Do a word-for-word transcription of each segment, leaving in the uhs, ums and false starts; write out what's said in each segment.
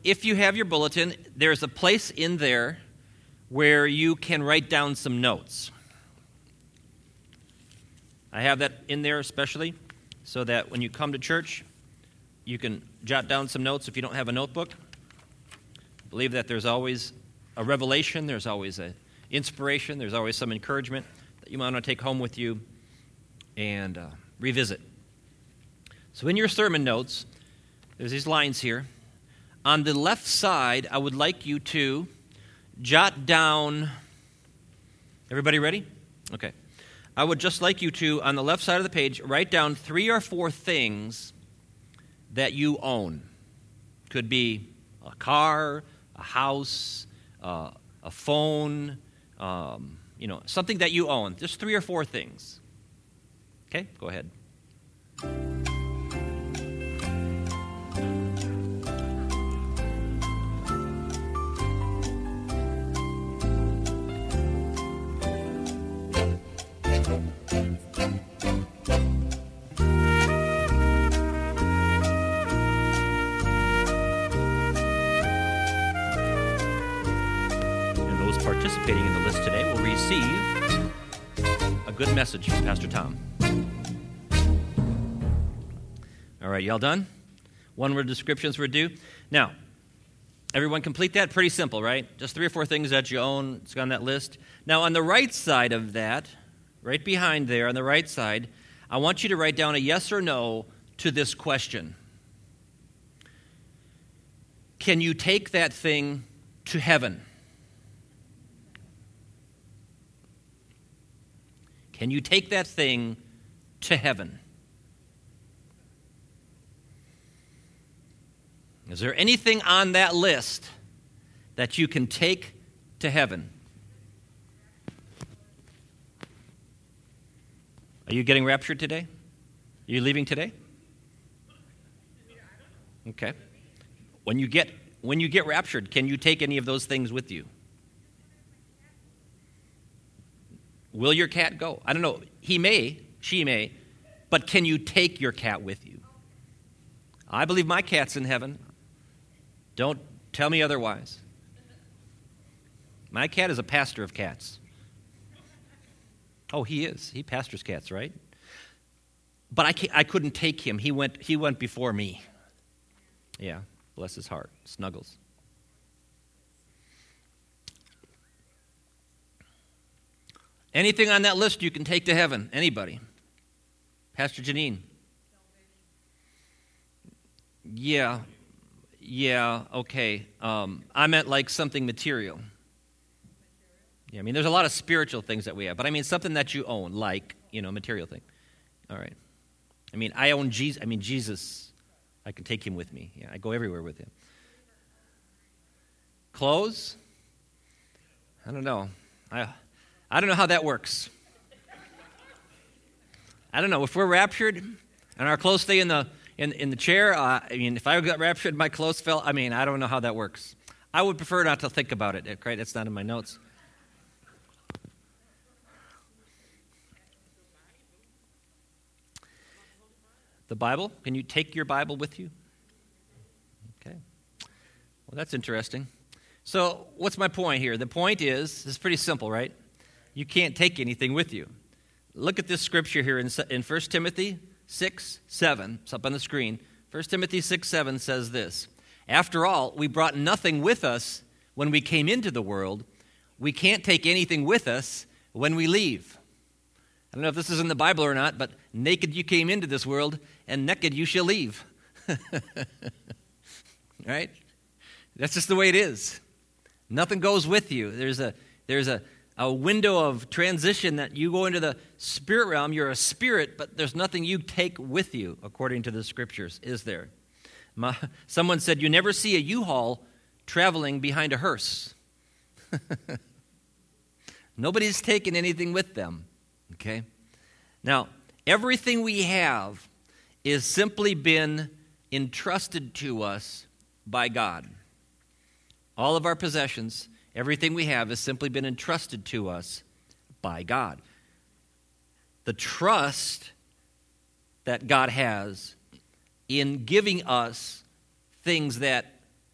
if you have your bulletin, there's a place in there where you can write down some notes. I have that in there especially so that when you come to church, you can jot down some notes if you don't have a notebook. I believe that there's always a revelation, there's always an inspiration, there's always some encouragement that you might want to take home with you and uh, revisit. So in your sermon notes, there's these lines here. On the left side, I would like you to jot down, everybody ready? Okay. I would just like you to, on the left side of the page, write down three or four things that you own. Could be a car, a house, uh, a phone, um, you know, something that you own. Just three or four things. Okay, go ahead. Participating in the list today will receive a good message from Pastor Tom. All right, y'all done? One-word descriptions were due. Now, everyone complete that? Pretty simple, right? Just three or four things that you own. It's on that list. Now, on the right side of that, right behind there on the right side, I want you to write down a yes or no to this question. Can you take that thing to heaven? Can you take that thing to heaven? Is there anything on that list that you can take to heaven? Are you getting raptured today? Are you leaving today? Okay. When you get when you get raptured, can you take any of those things with you? Will your cat go? I don't know. He may, she may, but can you take your cat with you? I believe my cat's in heaven. Don't tell me otherwise. My cat is a pastor of cats. Oh, he is. He pastors cats, right? But I can't, I couldn't take him. He went. He went before me. Yeah, bless his heart. Snuggles. Anything on that list you can take to heaven? Anybody? Pastor Janine? Yeah. Yeah, okay. Um, I meant like something material. Yeah, I mean, there's a lot of spiritual things that we have, but I mean something that you own, like, you know, material thing. All right. I mean, I own Jesus. I mean, Jesus, I can take him with me. Yeah, I go everywhere with him. Clothes? I don't know. I... I don't know how that works. I don't know. If we're raptured and our clothes stay in the in, in the chair, uh, I mean, if I got raptured and my clothes fell, I mean, I don't know how that works. I would prefer not to think about it, right? That's not in my notes. The Bible? Can you take your Bible with you? Okay. Well, that's interesting. So what's my point here? The point is, it's pretty simple, right? You can't take anything with you. Look at this scripture here in, in First Timothy six seven. It's up on the screen. First Timothy six seven says this. After all, we brought nothing with us when we came into the world. We can't take anything with us when we leave. I don't know if this is in the Bible or not, but naked you came into this world, and naked you shall leave. Right? That's just the way it is. Nothing goes with you. There's a there's a A window of transition that you go into the spirit realm. You're a spirit, but there's nothing you take with you, according to the scriptures, is there? My, someone said, you never see a U-Haul traveling behind a hearse. Nobody's taking anything with them, okay? Now, everything we have is simply been entrusted to us by God. All of our possessions, everything we have has simply been entrusted to us by God. The trust that God has in giving us things that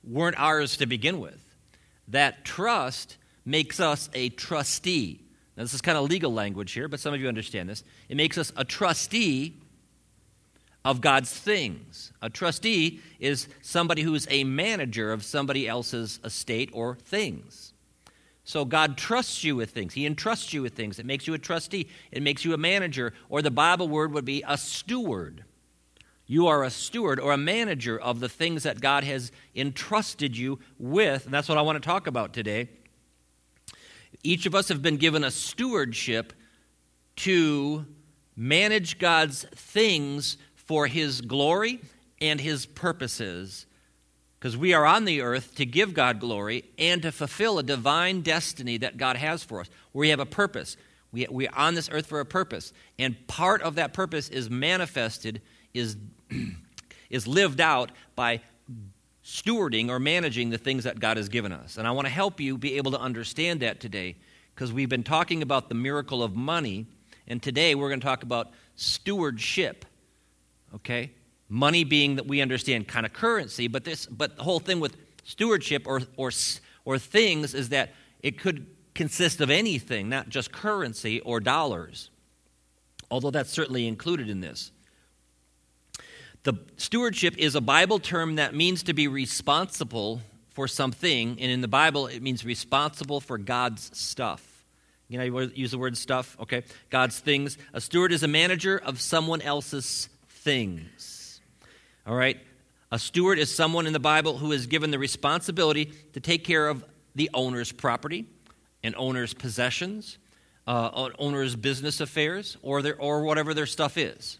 weren't ours to begin with. That trust makes us a trustee. Now, this is kind of legal language here, but some of you understand this. It makes us a trustee of God's things. A trustee is somebody who is a manager of somebody else's estate or things. So God trusts you with things. He entrusts you with things. It makes you a trustee. It makes you a manager, or the Bible word would be a steward. You are a steward or a manager of the things that God has entrusted you with, and that's what I want to talk about today. Each of us have been given a stewardship to manage God's things for His glory and His purposes, because we are on the earth to give God glory and to fulfill a divine destiny that God has for us. We have a purpose. We, we are on this earth for a purpose, and part of that purpose is manifested, is, is lived out by stewarding or managing the things that God has given us. And I want to help you be able to understand that today, because we've been talking about the miracle of money, and today we're going to talk about stewardship. Okay? Money being that we understand kind of currency, but this but the whole thing with stewardship or or or things is that it could consist of anything, not just currency or dollars. Although that's certainly included in this. The stewardship is a Bible term that means to be responsible for something, and in the Bible it means responsible for God's stuff. You know, you use the word stuff, okay? God's things. A steward is a manager of someone else's things. All right? A steward is someone in the Bible who is given the responsibility to take care of the owner's property, an owner's possessions, uh, an owner's business affairs, or their, or whatever their stuff is.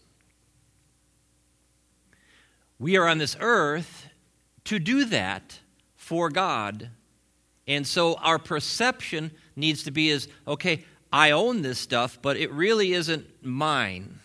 We are on this earth to do that for God. And so our perception needs to be is, okay, I own this stuff, but it really isn't mine.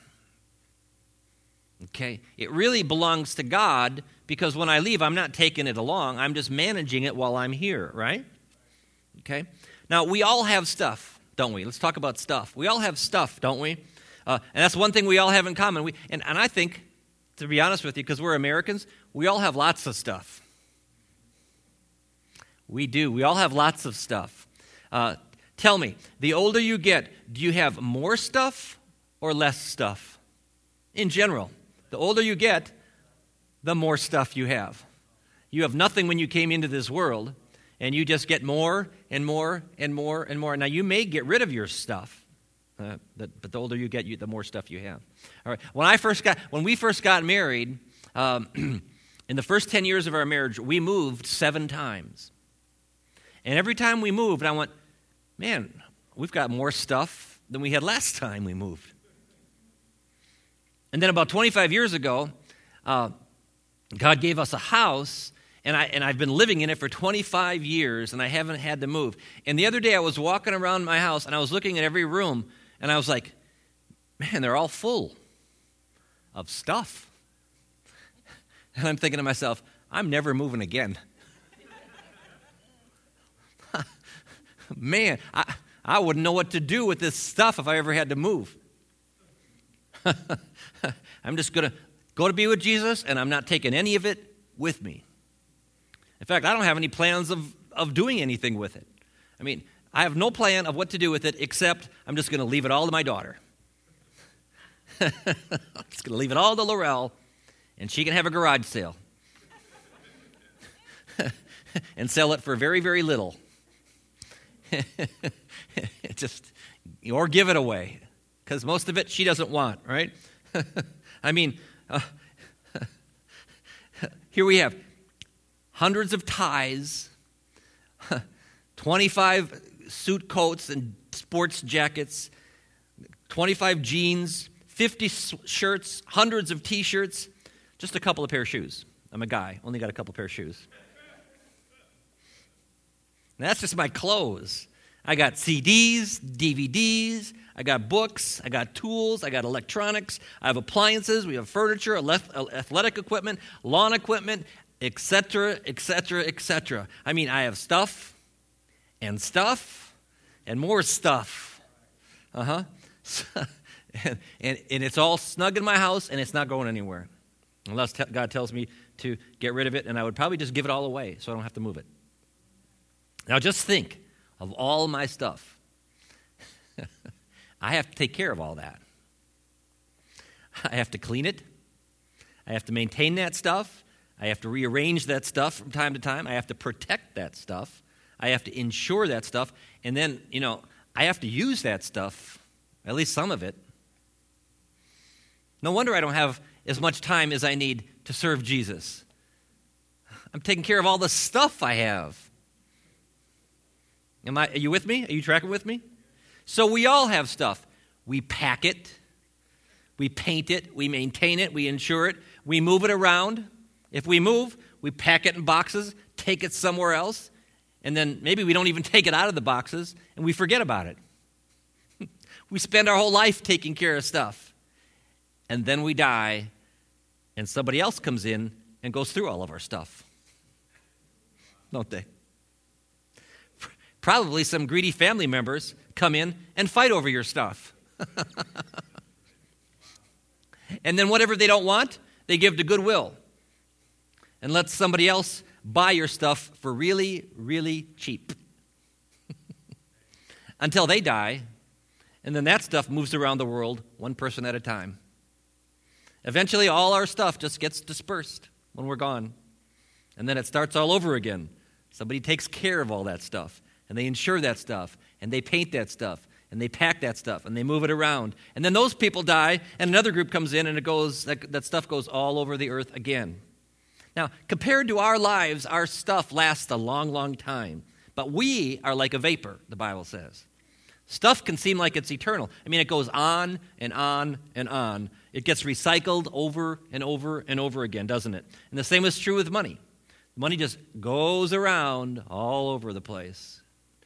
Okay? It really belongs to God, because when I leave, I'm not taking it along. I'm just managing it while I'm here, right? Okay? Now, we all have stuff, don't we? Let's talk about stuff. We all have stuff, don't we? Uh, and that's one thing we all have in common. We, and, and I think, to be honest with you, because we're Americans, we all have lots of stuff. We do. We all have lots of stuff. Uh, tell me, the older you get, do you have more stuff or less stuff? In general, the older you get, the more stuff you have. You have nothing when you came into this world, and you just get more and more and more and more. Now, you may get rid of your stuff, uh, but, but the older you get, you, the more stuff you have. All right. When I first got, when we first got married, um, in the first ten years of our marriage, we moved seven times. And every time we moved, I went, man, we've got more stuff than we had last time we moved. And then about twenty-five years ago, uh, God gave us a house, and, I, and I've been living in it for twenty-five years, and I haven't had to move. And the other day, I was walking around my house, and I was looking at every room, and I was like, man, they're all full of stuff. And I'm thinking to myself, I'm never moving again. Man, I, I wouldn't know what to do with this stuff if I ever had to move. I'm just going to go to be with Jesus, and I'm not taking any of it with me. In fact, I don't have any plans of, of doing anything with it. I mean, I have no plan of what to do with it, except I'm just going to leave it all to my daughter. I'm just going to leave it all to Laurel, and she can have a garage sale. And sell it for very, very little. Just, or give it away, because most of it she doesn't want, right? I mean, uh, here we have hundreds of ties, twenty-five suit coats and sports jackets, twenty-five jeans, fifty shirts, hundreds of T-shirts, just a couple of pair of shoes. I'm a guy, only got a couple pair of shoes. And that's just my clothes. I got C Ds, D V Ds, I got books, I got tools, I got electronics, I have appliances, we have furniture, athletic equipment, lawn equipment, et cetera, et cetera, et cetera. I mean, I have stuff and stuff and more stuff. Uh-huh. and, and, and it's all snug in my house, and it's not going anywhere. Unless t- God tells me to get rid of it, and I would probably just give it all away so I don't have to move it. Now just think of all my stuff. I have to take care of all that. I have to clean it. I have to maintain that stuff. I have to rearrange that stuff from time to time. I have to protect that stuff. I have to insure that stuff. And then, you know, I have to use that stuff, at least some of it. No wonder I don't have as much time as I need to serve Jesus. I'm taking care of all the stuff I have. Am I, are you with me? Are you tracking with me? So we all have stuff. We pack it. We paint it. We maintain it. We insure it. We move it around. If we move, we pack it in boxes, take it somewhere else, and then maybe we don't even take it out of the boxes, and we forget about it. We spend our whole life taking care of stuff. And then we die, and somebody else comes in and goes through all of our stuff. Don't they? Probably some greedy family members come in and fight over your stuff. And then whatever they don't want, they give to Goodwill and let somebody else buy your stuff for really, really cheap until they die, and then that stuff moves around the world one person at a time. Eventually, all our stuff just gets dispersed when we're gone, and then it starts all over again. Somebody takes care of all that stuff, and they insure that stuff, and they paint that stuff, and they pack that stuff, and they move it around. And then those people die, and another group comes in, and it goes that, that stuff goes all over the earth again. Now, compared to our lives, our stuff lasts a long, long time. But we are like a vapor, the Bible says. Stuff can seem like it's eternal. I mean, it goes on and on and on. It gets recycled over and over and over again, doesn't it? And the same is true with money. Money just goes around all over the place.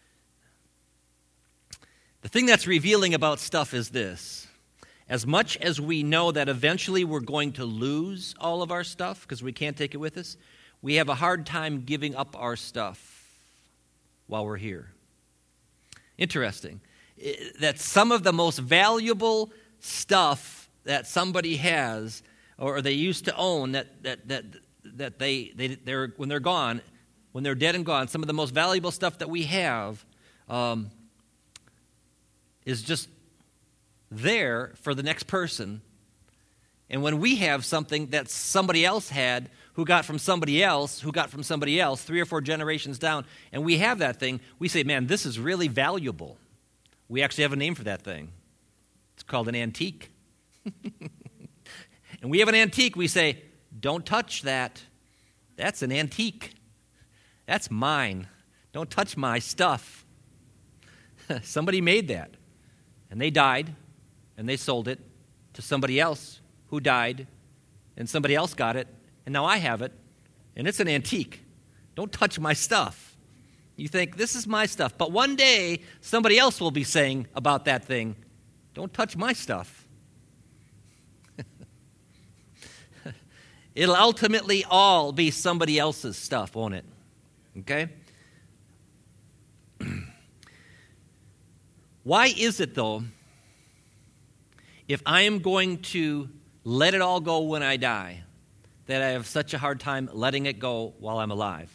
The thing that's revealing about stuff is this. As much as we know that eventually we're going to lose all of our stuff because we can't take it with us, we have a hard time giving up our stuff while we're here. Interesting. That some of the most valuable stuff that somebody has or they used to own that that that that they, they they're when they're gone, when they're dead and gone, some of the most valuable stuff that we have um, is just there for the next person. And when we have something that somebody else had, who got from somebody else, who got from somebody else, three or four generations down, and we have that thing, we say, man, this is really valuable. We actually have a name for that thing. It's called an antique. And we have an antique, we say, don't touch that. That's an antique. That's mine. Don't touch my stuff. Somebody made that. And they died, and they sold it to somebody else who died, and somebody else got it, and now I have it, and it's an antique. Don't touch my stuff. You think, this is my stuff. But one day, somebody else will be saying about that thing, don't touch my stuff. It'll ultimately all be somebody else's stuff, won't it? Okay? Why is it, though, if I am going to let it all go when I die, that I have such a hard time letting it go while I'm alive?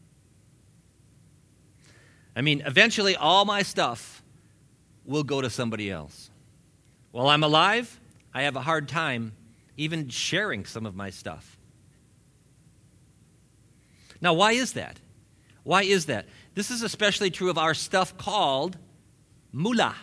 I mean, eventually all my stuff will go to somebody else. While I'm alive, I have a hard time even sharing some of my stuff. Now, why is that? Why is that? This is especially true of our stuff called moolah.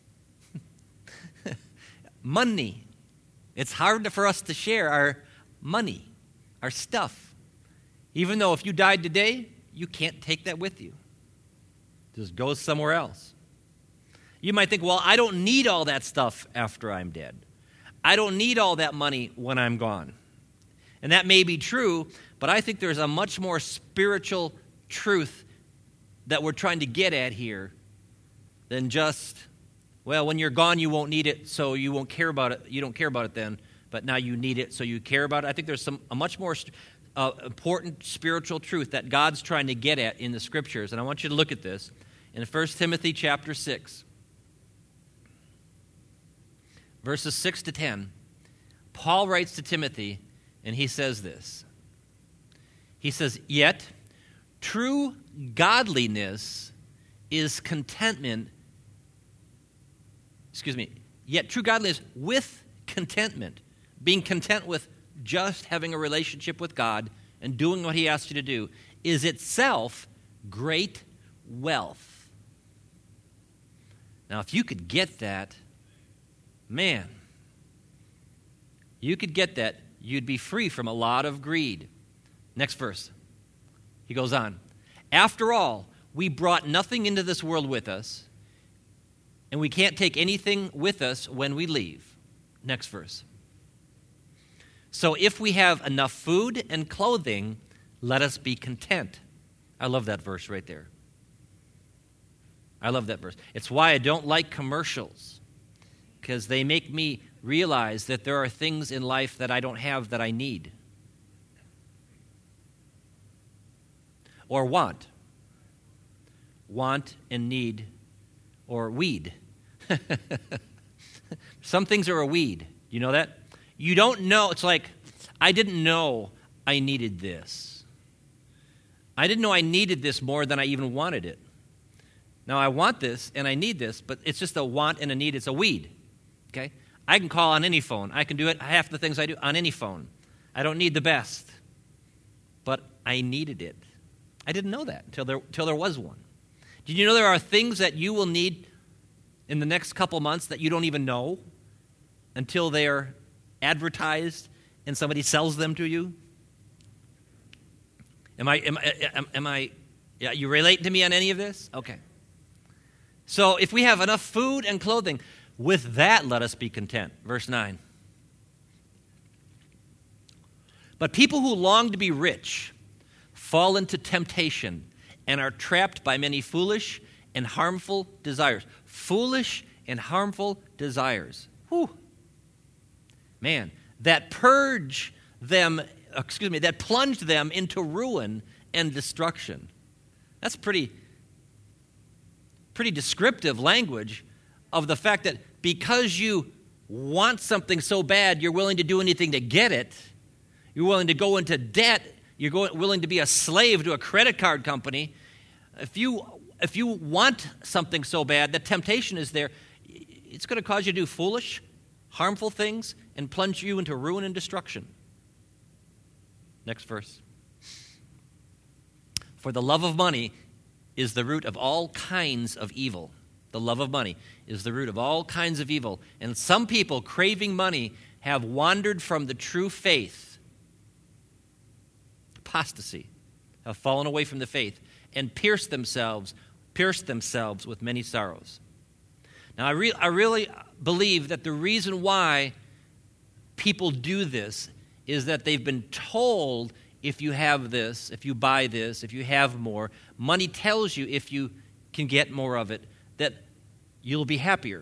Money. It's hard for us to share our money, our stuff. Even though if you died today, you can't take that with you. It just goes somewhere else. You might think, well, I don't need all that stuff after I'm dead. I don't need all that money when I'm gone. And that may be true, but I think there's a much more spiritual truth that we're trying to get at here than just, well, when you're gone, you won't need it, so you won't care about it. You don't care about it then, but now you need it, so you care about it. I think there's some a much more uh, important spiritual truth that God's trying to get at in the Scriptures, and I want you to look at this in First Timothy chapter six, verses six to ten. Paul writes to Timothy, and he says this. He says, yet true godliness is contentment. Excuse me. Yet true godliness with contentment, being content with just having a relationship with God and doing what he asks you to do, is itself great wealth. Now, if you could get that, man, you could get that, you'd be free from a lot of greed. Next verse. He goes on. After all, we brought nothing into this world with us, and we can't take anything with us when we leave. Next verse. So if we have enough food and clothing, let us be content. I love that verse right there. I love that verse. It's why I don't like commercials, because they make me realize that there are things in life that I don't have that I need or want. Want and need, or weed. Some things are a weed. You know that? You don't know. It's like, I didn't know I needed this. I didn't know I needed this more than I even wanted it. Now, I want this and I need this, but it's just a want and a need. It's a weed. Okay? I can call on any phone. I can do it, half the things I do, on any phone. I don't need the best. But I needed it. I didn't know that until there, until there was one. Did you know there are things that you will need in the next couple months that you don't even know until they're advertised and somebody sells them to you? Am I, am, am, am I, yeah, you relate to me on any of this? Okay. So if we have enough food and clothing, with that let us be content. Verse nine. But people who long to be rich fall into temptation and are trapped by many foolish and harmful desires. Foolish and harmful desires. Whew. Man, that purge them, excuse me, that plunged them into ruin and destruction. That's pretty, pretty descriptive language of the fact that because you want something so bad, you're willing to do anything to get it. You're willing to go into debt. You're going, willing to be a slave to a credit card company. If you if you want something so bad, the temptation is there. It's going to cause you to do foolish, harmful things and plunge you into ruin and destruction. Next verse. For the love of money is the root of all kinds of evil. The love of money is the root of all kinds of evil. And some people craving money have wandered from the true faith. Apostasy. Have fallen away from the faith and pierced themselves, pierced themselves with many sorrows. Now, I, re- I really believe that the reason why people do this is that they've been told if you have this, if you buy this, if you have more, money tells you if you can get more of it, that you'll be happier.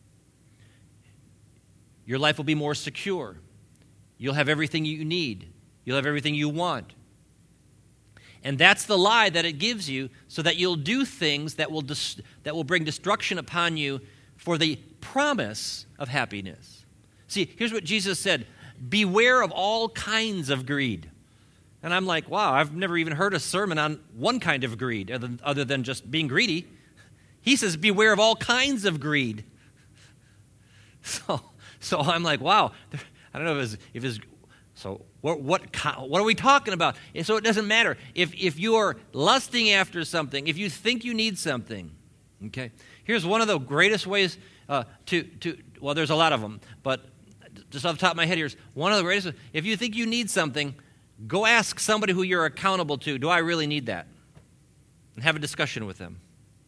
Your life will be more secure. You'll have everything you need. You'll have everything you want. And that's the lie that it gives you so that you'll do things that will dis- that will bring destruction upon you for the promise of happiness. See, here's what Jesus said. Beware of all kinds of greed. And I'm like, wow, I've never even heard a sermon on one kind of greed other than, other than just being greedy. He says, beware of all kinds of greed. So, so I'm like, wow. I don't know if it's, if it's so what, what, what are we talking about? And so it doesn't matter. If, if you are lusting after something, if you think you need something, okay? Here's one of the greatest ways uh, to, to, well, there's a lot of them, but just off the top of my head, here's one of the greatest. If you think you need something, go ask somebody who you're accountable to, do I really need that? And have a discussion with them.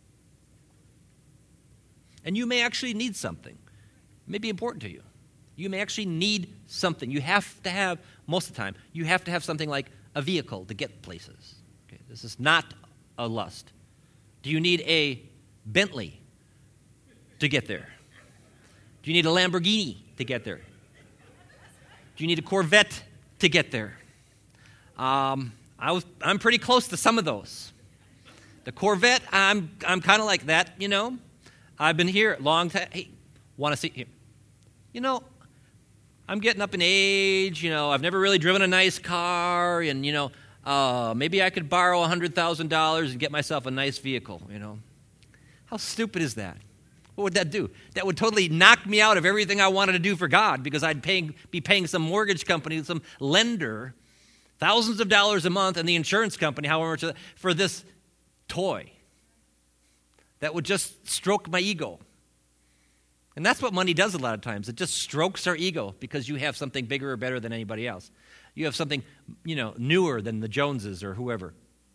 And you may actually need something. It may be important to you. You may actually need something. You have to have, most of the time, you have to have something like a vehicle to get places. Okay, this is not a lust. Do you need a Bentley to get there? Do you need a Lamborghini to get there? Do you need a Corvette to get there? Um, I was, I'm pretty close to some of those. The Corvette, I'm, I'm kind of like that, you know. I've been here a long time. Hey, want to see here? You know, I'm getting up in age. You know, I've never really driven a nice car, and you know, uh, maybe I could borrow one hundred thousand dollars and get myself a nice vehicle, you know. How stupid is that? What would that do? That would totally knock me out of everything I wanted to do for God, because I'd paying, be paying some mortgage company, some lender, thousands of dollars a month, and the insurance company, however much, for this toy that would just stroke my ego. And that's what money does a lot of times. It just strokes our ego because you have something bigger or better than anybody else. You have something, you know, newer than the Joneses or whoever.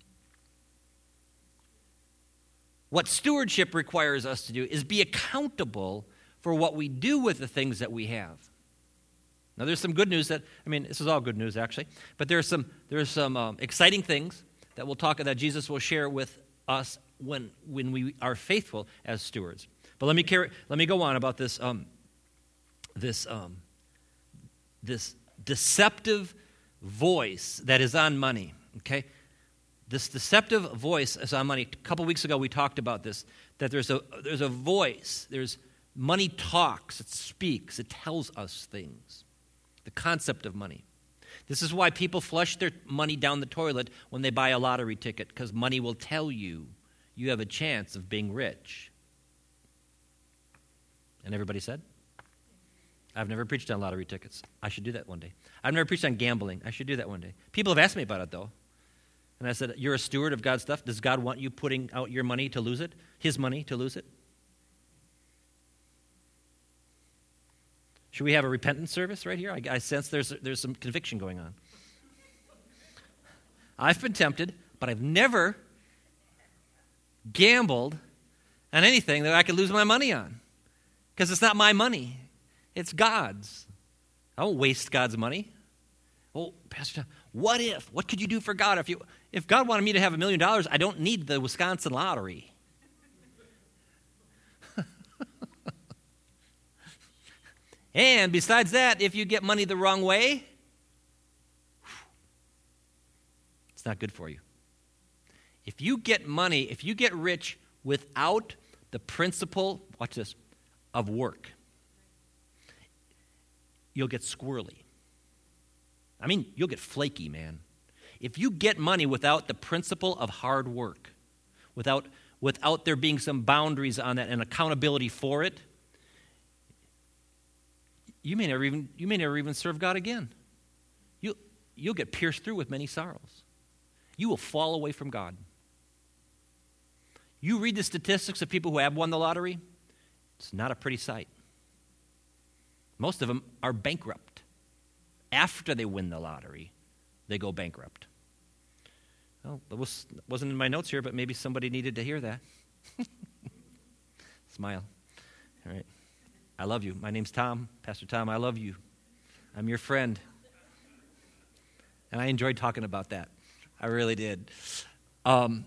What stewardship requires us to do is be accountable for what we do with the things that we have. Now, there's some good news that, I mean, this is all good news, actually, but there's some there's some um, exciting things that we'll talk that Jesus will share with us when when we are faithful as stewards. But let me carry, let me go on about this um, this um, this deceptive voice that is on money. Okay. This deceptive voice is on money. A couple weeks ago we talked about this, that there's a there's a voice, there's money talks, it speaks, it tells us things. The concept of money. This is why people flush their money down the toilet when they buy a lottery ticket, because money will tell you you have a chance of being rich. And everybody said? I've never preached on lottery tickets. I should do that one day. I've never preached on gambling. I should do that one day. People have asked me about it, though. And I said, you're a steward of God's stuff. Does God want you putting out your money to lose it? His money to lose it? Should we have a repentance service right here? I, I sense there's there's some conviction going on. I've been tempted, but I've never gambled on anything that I could lose my money on. Because it's not my money. It's God's. I won't waste God's money. Oh, Pastor Tom, what if? What could you do for God if you if God wanted me to have a million dollars? I don't need the Wisconsin lottery. And besides that, if you get money the wrong way, it's not good for you. If you get money, if you get rich without the principle, watch this, of work, you'll get squirrely. I mean, you'll get flaky, man. If you get money without the principle of hard work, without without there being some boundaries on that and accountability for it, you may never even you may never even serve God again. You you'll get pierced through with many sorrows. You will fall away from God. You read the statistics of people who have won the lottery, it's not a pretty sight. Most of them are bankrupt. After they win the lottery, they go bankrupt. Well, that was, wasn't in my notes here, but maybe somebody needed to hear that. Smile. All right. I love you. My name's Tom, Pastor Tom. I love you. I'm your friend. And I enjoyed talking about that. I really did. Um,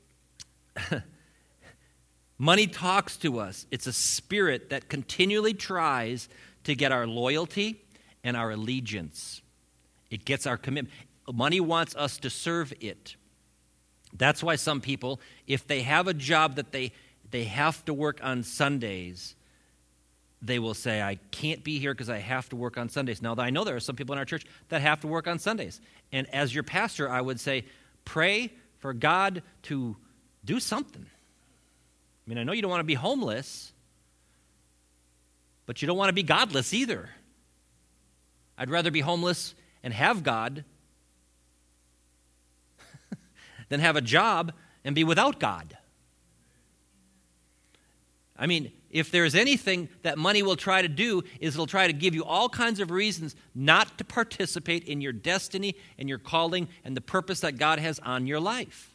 money talks to us. It's a spirit that continually tries to get our loyalty and our allegiance. It gets our commitment. Money wants us to serve it. That's why some people, if they have a job that they, they have to work on Sundays, they will say, I can't be here because I have to work on Sundays. Now, I know there are some people in our church that have to work on Sundays. And as your pastor, I would say, pray for God to do something. I mean, I know you don't want to be homeless, but you don't want to be godless either. I'd rather be homeless and have God than have a job and be without God. I mean, if there's anything that money will try to do, is it'll try to give you all kinds of reasons not to participate in your destiny and your calling and the purpose that God has on your life.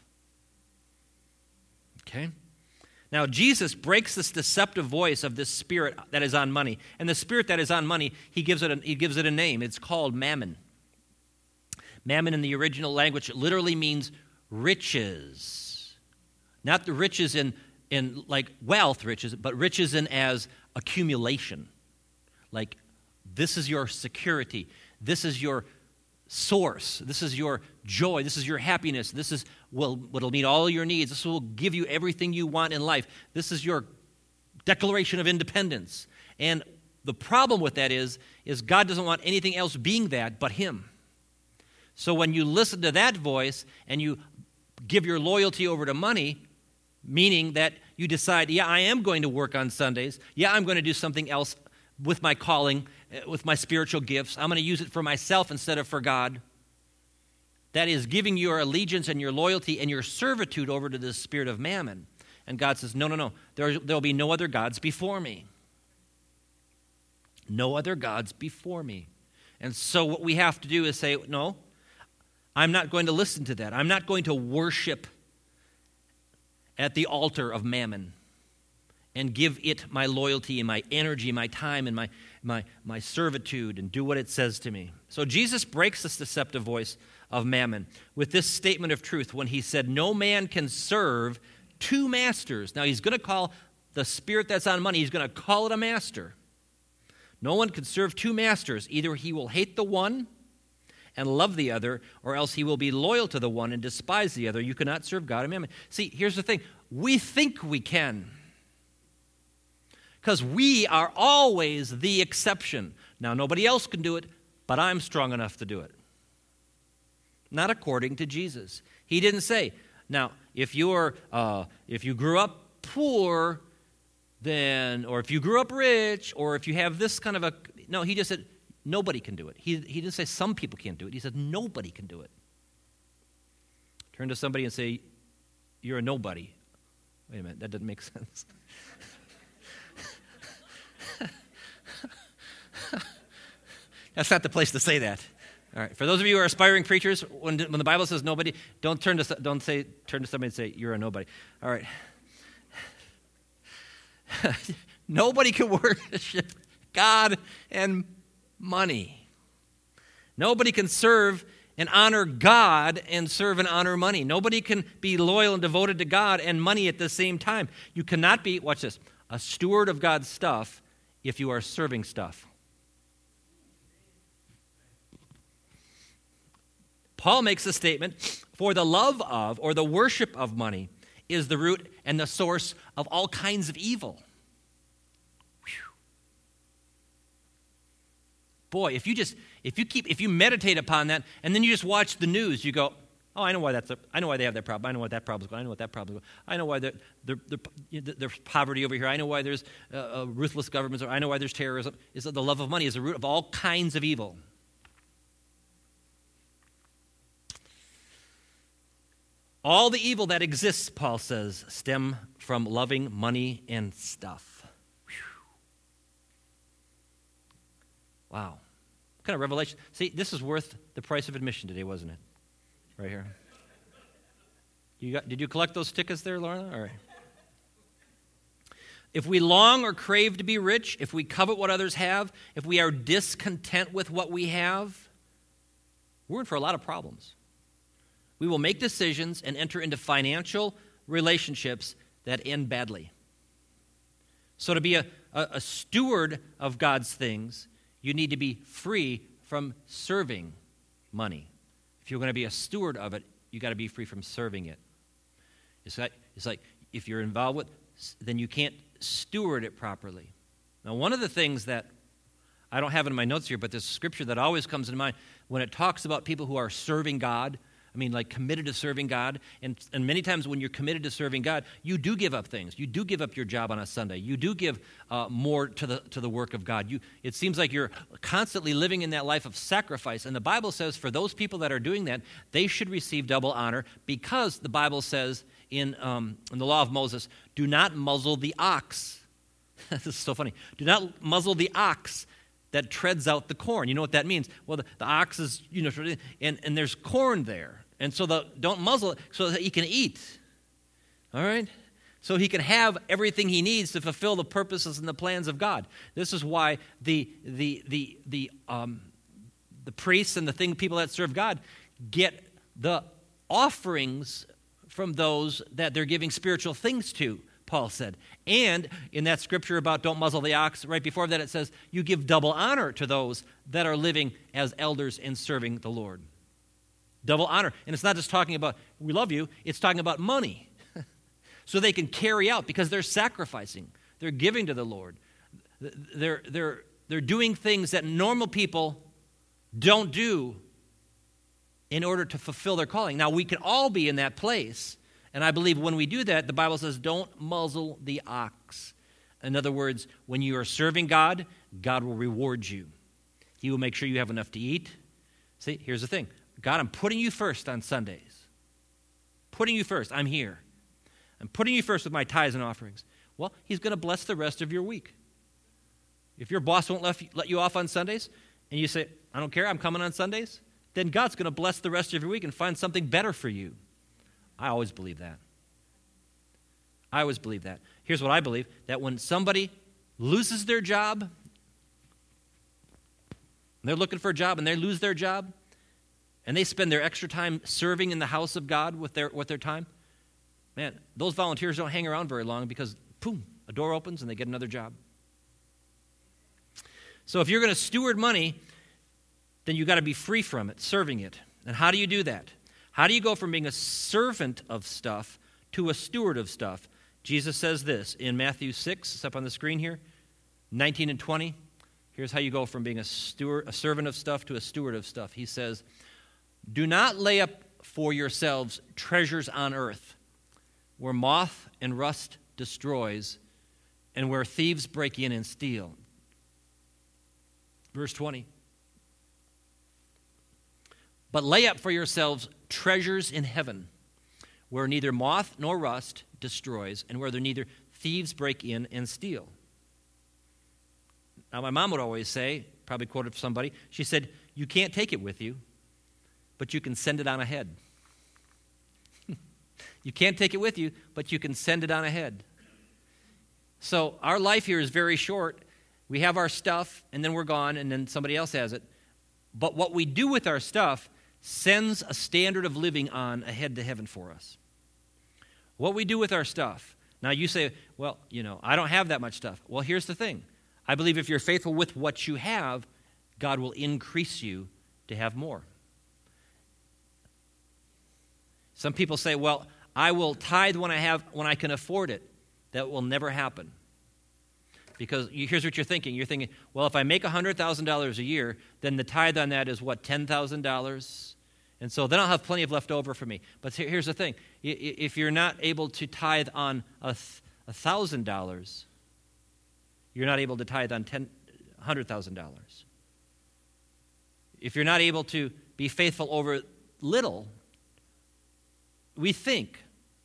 Okay? Now, Jesus breaks this deceptive voice of this spirit that is on money. And the spirit that is on money, he gives it a, he gives it a name. It's called mammon. Mammon in the original language literally means riches. Not the riches in, in like wealth riches, but riches in as accumulation. Like, this is your security. This is your source. This is your joy. This is your happiness. This is will what'll meet all your needs. This will give you everything you want in life. This is your declaration of independence. And the problem with that is, is God doesn't want anything else being that but him. So when you listen to that voice and you give your loyalty over to money, meaning that you decide, yeah, I am going to work on Sundays. Yeah, I'm going to do something else with my calling, with my spiritual gifts. I'm going to use it for myself instead of for God. That is giving your allegiance and your loyalty and your servitude over to the spirit of mammon. And God says, no, no, no. There will be no other gods before me. No other gods before me. And so what we have to do is say, no, I'm not going to listen to that. I'm not going to worship at the altar of mammon and give it my loyalty and my energy, my time, and my, my, my servitude, and do what it says to me. So Jesus breaks this deceptive voice of mammon with this statement of truth when he said, no man can serve two masters. Now, he's going to call the spirit that's on money, he's going to call it a master. No one can serve two masters. Either he will hate the one and love the other, or else he will be loyal to the one and despise the other. You cannot serve God and mammon. See, here's the thing. We think we can, because we are always the exception. Now, nobody else can do it, but I'm strong enough to do it. Not according to Jesus. He didn't say, now, if you're uh, if you grew up poor, then, or if you grew up rich, or if you have this kind of a, no, he just said, nobody can do it. He, he didn't say some people can't do it. He said nobody can do it. Turn to somebody and say, you're a nobody. Wait a minute, that doesn't make sense. That's not the place to say that. All right. For those of you who are aspiring preachers, when, when the Bible says nobody, don't turn to don't say turn to somebody and say you're a nobody. All right. Nobody can worship God and money. Nobody can serve and honor God and serve and honor money. Nobody can be loyal and devoted to God and money at the same time. You cannot be, watch this, a steward of God's stuff if you are serving stuff. Paul makes a statement, for the love of or the worship of money is the root and the source of all kinds of evil. Whew. Boy, if you just if you keep if you meditate upon that and then you just watch the news, you go, oh, I know why that's a, I know why they have that problem. I know what that problem's going. I know what that problem's going. I know why there, there, there, there's poverty over here. I know why there's uh, ruthless governments. Or I know why there's terrorism. Is that the love of money is the root of all kinds of evil. All the evil that exists, Paul says, stem from loving money and stuff. Whew. Wow. What kind of revelation? See, this is worth the price of admission today, wasn't it? Right here. You got, did you collect those tickets there, Lorna? All right. If we long or crave to be rich, if we covet what others have, if we are discontent with what we have, we're in for a lot of problems. We will make decisions and enter into financial relationships that end badly. So to be a, a, a steward of God's things, you need to be free from serving money. If you're going to be a steward of it, you got to be free from serving it. It's like, it's like if you're involved with, then you can't steward it properly. Now, one of the things that I don't have in my notes here, but there's a scripture that always comes to mind when it talks about people who are serving God. I mean, like committed to serving God. And, and many times when you're committed to serving God, you do give up things. You do give up your job on a Sunday. You do give uh, more to the to the work of God. You, it seems like you're constantly living in that life of sacrifice. And the Bible says for those people that are doing that, they should receive double honor because the Bible says in, um, in the law of Moses, do not muzzle the ox. This is so funny. Do not muzzle the ox that treads out the corn. You know what that means? Well, the, the ox is, you know, and, and there's corn there. And so the, don't muzzle it so that he can eat. All right? So he can have everything he needs to fulfill the purposes and the plans of God. This is why the the the the um, the priests and the thing people that serve God get the offerings from those that they're giving spiritual things to, Paul said. And in that scripture about don't muzzle the ox, right before that it says you give double honor to those that are living as elders and serving the Lord. Double honor. And it's not just talking about, we love you, it's talking about money. So they can carry out because they're sacrificing. They're giving to the Lord. They're, they're, they're doing things that normal people don't do in order to fulfill their calling. Now, we can all be in that place, and I believe when we do that, the Bible says, don't muzzle the ox. In other words, when you are serving God, God will reward you. He will make sure you have enough to eat. See, here's the thing. God, I'm putting you first on Sundays. Putting you first. I'm here. I'm putting you first with my tithes and offerings. Well, he's going to bless the rest of your week. If your boss won't let you off on Sundays, and you say, I don't care, I'm coming on Sundays, then God's going to bless the rest of your week and find something better for you. I always believe that. I always believe that. Here's what I believe, that when somebody loses their job, they're looking for a job and they lose their job, and they spend their extra time serving in the house of God with their with their time, man, those volunteers don't hang around very long because, boom, a door opens and they get another job. So if you're going to steward money, then you've got to be free from it, serving it. And how do you do that? How do you go from being a servant of stuff to a steward of stuff? Jesus says this in Matthew six, it's up on the screen here, nineteen and twenty. Here's how you go from being a steward, a servant of stuff to a steward of stuff. He says, do not lay up for yourselves treasures on earth, where moth and rust destroys, and where thieves break in and steal. Verse twenty. But lay up for yourselves treasures in heaven, where neither moth nor rust destroys, and where there neither thieves break in and steal. Now, my mom would always say, probably quoted from somebody, she said, you can't take it with you, but you can send it on ahead. You can't take it with you, but you can send it on ahead. So our life here is very short. We have our stuff, and then we're gone, and then somebody else has it. But what we do with our stuff sends a standard of living on ahead to heaven for us. What we do with our stuff. Now you say, well, you know, I don't have that much stuff. Well, here's the thing. I believe if you're faithful with what you have, God will increase you to have more. Some people say, well, I will tithe when I have when I can afford it. That will never happen. Because you, here's what you're thinking. You're thinking, well, if I make one hundred thousand dollars a year, then the tithe on that is, what, ten thousand dollars? And so then I'll have plenty of left over for me. But here's the thing. If you're not able to tithe on one thousand dollars, you're not able to tithe on one hundred thousand dollars. If you're not able to be faithful over little, we think,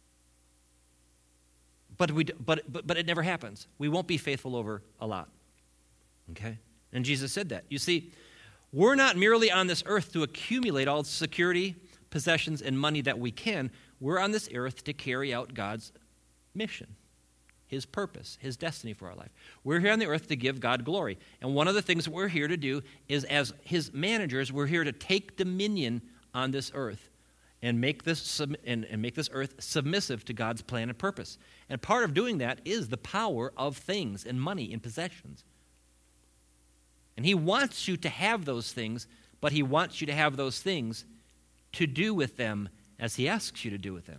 but we but but but it never happens. We won't be faithful over a lot. Okay? And Jesus said that. You see, we're not merely on this earth to accumulate all the security, possessions, and money that we can. We're on this earth to carry out God's mission, His purpose, His destiny for our life. We're here on the earth to give God glory. And one of the things we're here to do is, as His managers, we're here to take dominion on this earth and make this sub- and, and make this earth submissive to God's plan and purpose. And part of doing that is the power of things and money and possessions. And He wants you to have those things, but He wants you to have those things to do with them as He asks you to do with them.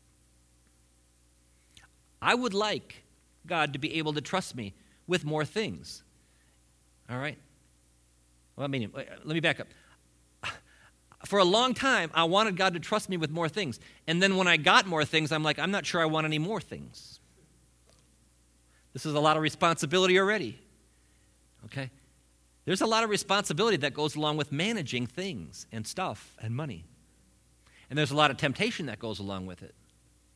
I would like God to be able to trust me with more things. All right? Well, I mean, let me back up. For a long time, I wanted God to trust me with more things. And then when I got more things, I'm like, I'm not sure I want any more things. This is a lot of responsibility already. Okay? There's a lot of responsibility that goes along with managing things and stuff and money. And there's a lot of temptation that goes along with it.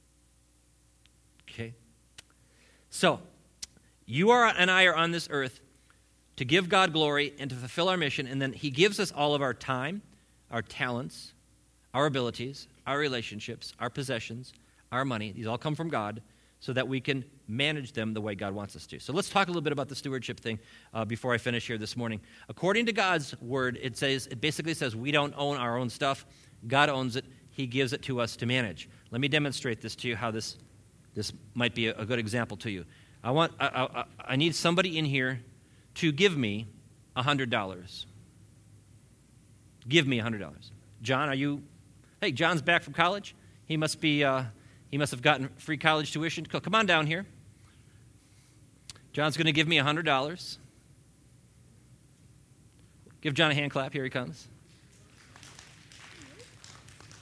Okay? So, you are and I are on this earth to give God glory and to fulfill our mission, and then He gives us all of our time, our talents, our abilities, our relationships, our possessions, our money. These all come from God so that we can manage them the way God wants us to. So let's talk a little bit about the stewardship thing uh, before I finish here this morning. According to God's word, it says it basically says we don't own our own stuff. God owns it. He gives it to us to manage. Let me demonstrate this to you, how this this might be a, a good example to you. I want I, I, I need somebody in here to give me one hundred dollars. Give me one hundred dollars. John, are you... Hey, John's back from college. He must be... Uh, he must have gotten free college tuition. Come on down here. John's going to give me one hundred dollars. Give John a hand clap. Here he comes.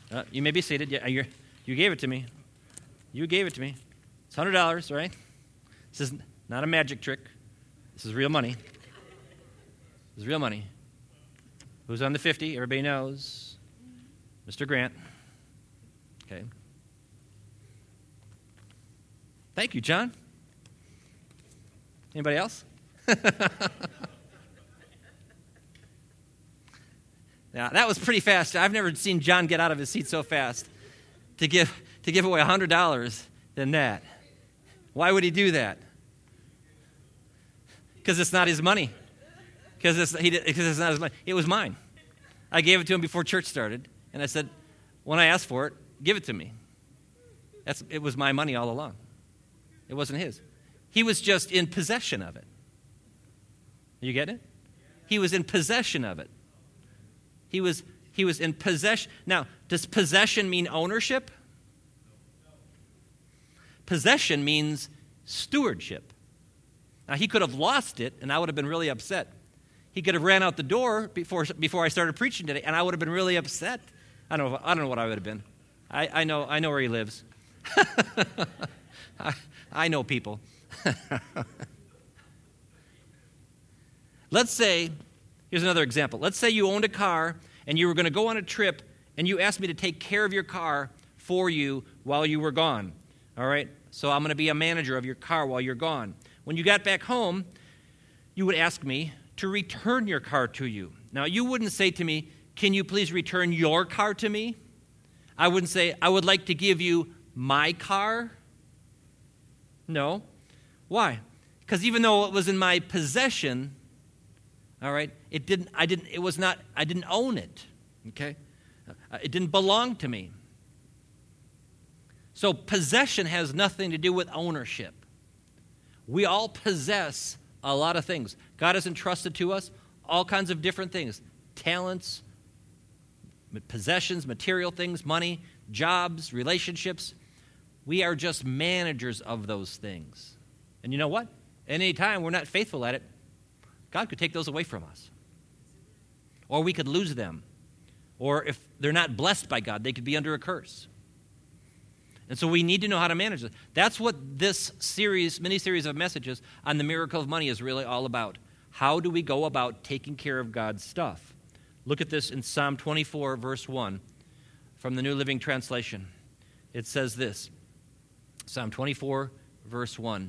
Uh, you may be seated. Yeah, you're, you gave it to me. You gave it to me. It's one hundred dollars, right? This is not a magic trick. This is real money. This is real money. Who's on the fifty? Everybody knows. Mister Grant. Okay. Thank you, John. Anybody else? Now, that was pretty fast. I've never seen John get out of his seat so fast to give to give away one hundred dollars than that. Why would he do that? Because it's not his money. Because it's, he, because it's not his money. It was mine. I gave it to him before church started, and I said, when I asked for it, give it to me. That's, it was my money all along. It wasn't his. He was just in possession of it. You get it? He was in possession of it. He was he was in possession. Now, does possession mean ownership? Possession means stewardship. Now, he could have lost it, and I would have been really upset. He could have ran out the door before before I started preaching today, and I would have been really upset. I don't know. I don't know what I would have been. I, I know. I know where he lives. I, I know people. Let's say, here's another example. Let's say you owned a car and you were going to go on a trip and you asked me to take care of your car for you while you were gone. All right? So I'm going to be a manager of your car while you're gone. When you got back home, you would ask me to return your car to you. Now, you wouldn't say to me, can you please return your car to me? I wouldn't say, I would like to give you my car. No. Why? Because even though it was in my possession, all right, it didn't, I didn't, it was not, I didn't own it, okay? Uh, it didn't belong to me. So possession has nothing to do with ownership. We all possess a lot of things. God has entrusted to us all kinds of different things. Talents, possessions, material things, money, jobs, relationships. We are just managers of those things. And you know what? At any time we're not faithful at it, God could take those away from us. Or we could lose them. Or if they're not blessed by God, they could be under a curse. And so we need to know how to manage it. That's what this series, mini-series of messages on the miracle of money is really all about. How do we go about taking care of God's stuff? Look at this in Psalm twenty-four, verse one, from the New Living Translation. It says this, Psalm twenty-four, verse one.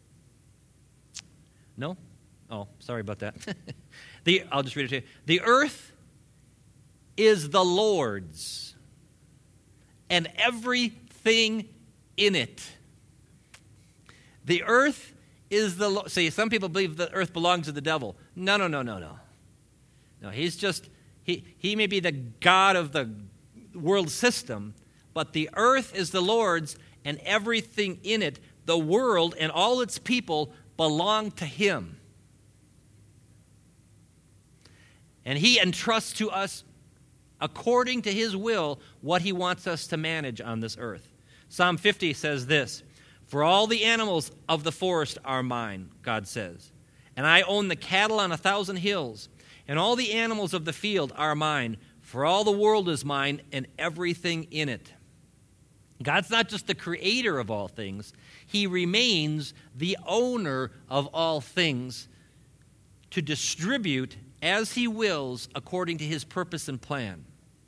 No? Oh, sorry about that. the, I'll just read it to you. The earth is the Lord's, and everything in it. The earth is the Lord. See, some people believe the earth belongs to the devil. No, no, no, no, no. No, he's just, he, he may be the God of the world system, but the earth is the Lord's, and everything in it, the world and all its people, belong to him. And he entrusts to us, according to his will, what he wants us to manage on this earth. Psalm fifty says this, for all the animals of the forest are mine, God says, and I own the cattle on a thousand hills, and all the animals of the field are mine, for all the world is mine and everything in it. God's not just the creator of all things, he remains the owner of all things to distribute as he wills according to his purpose and plan.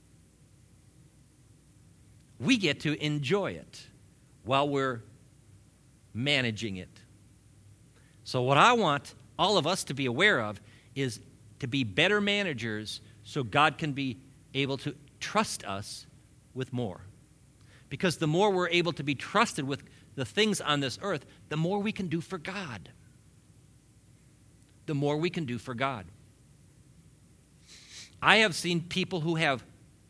We get to enjoy it while we're managing it. So what I want all of us to be aware of is to be better managers so God can be able to trust us with more. Because the more we're able to be trusted with the things on this earth, the more we can do for God. The more we can do for God. I have seen people who have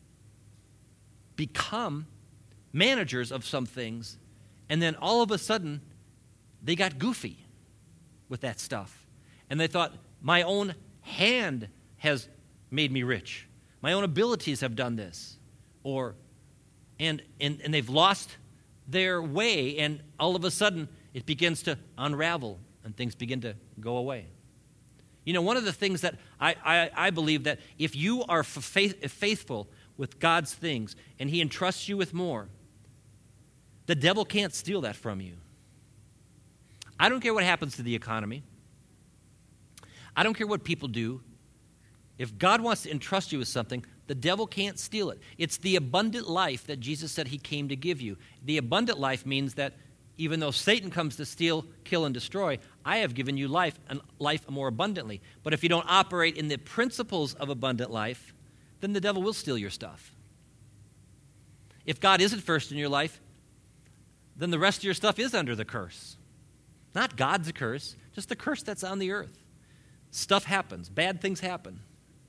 become managers of some things, and then all of a sudden, they got goofy with that stuff. And they thought, my own hand has made me rich. My own abilities have done this. Or, and, and, and they've lost their way, and all of a sudden, it begins to unravel, and things begin to go away. You know, one of the things that I, I, I believe that if you are faith, faithful with God's things and he entrusts you with more, the devil can't steal that from you. I don't care what happens to the economy. I don't care what people do. If God wants to entrust you with something, the devil can't steal it. It's the abundant life that Jesus said he came to give you. The abundant life means that even though Satan comes to steal, kill, and destroy, I have given you life and life more abundantly. But if you don't operate in the principles of abundant life, then the devil will steal your stuff. If God isn't first in your life, then the rest of your stuff is under the curse. Not God's curse, just the curse that's on the earth. Stuff happens. Bad things happen.